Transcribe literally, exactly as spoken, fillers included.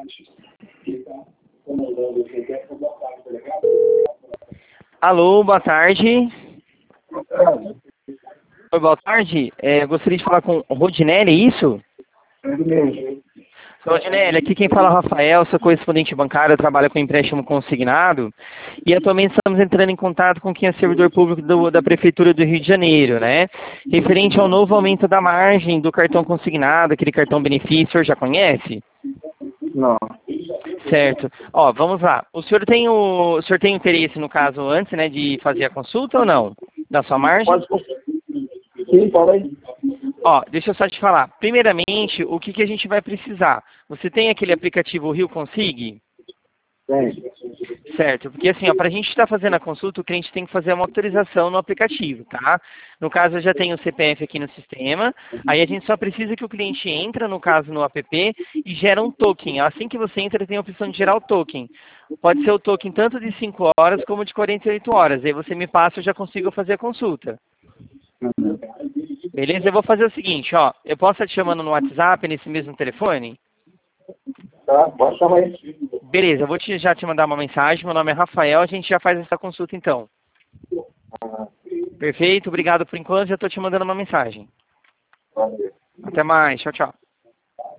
Alô, boa tarde. Oi, boa tarde. É, gostaria de falar com o Rodinelli, é isso? Rodinelli, aqui quem fala é o Rafael, sou correspondente bancário, trabalho com empréstimo consignado e atualmente estamos entrando em contato com quem é servidor público do, da Prefeitura do Rio de Janeiro, né? Referente ao novo aumento da margem do cartão consignado, aquele cartão benefício, o senhor já conhece? Não. Certo. Ó, vamos lá. O senhor tem o, o senhor tem interesse, no caso, antes, né, de fazer a consulta ou não? Da sua margem? Pode. Sim, fala aí. Ó, deixa eu só te falar. Primeiramente, o que, que a gente vai precisar? Você tem aquele aplicativo Rio Consig? Tem. Certo, porque assim, ó, para a gente estar fazendo a consulta, o cliente tem que fazer uma autorização no aplicativo, tá? No caso, eu já tenho o C P F aqui no sistema, aí a gente só precisa que o cliente entra, no caso, no app e gera um token. Assim que você entra, tem a opção de gerar o token. Pode ser o token tanto de cinco horas como de quarenta e oito horas. Aí você me passa, eu já consigo fazer a consulta. Beleza? Eu vou fazer o seguinte, ó, eu posso estar te chamando no WhatsApp, nesse mesmo telefone? Tá, pode chamar aí. Beleza, eu vou te, já te mandar uma mensagem, meu nome é Rafael, a gente já faz essa consulta então. Ah, Perfeito, obrigado por enquanto, já estou te mandando uma mensagem. valeu. Até mais, tchau, tchau.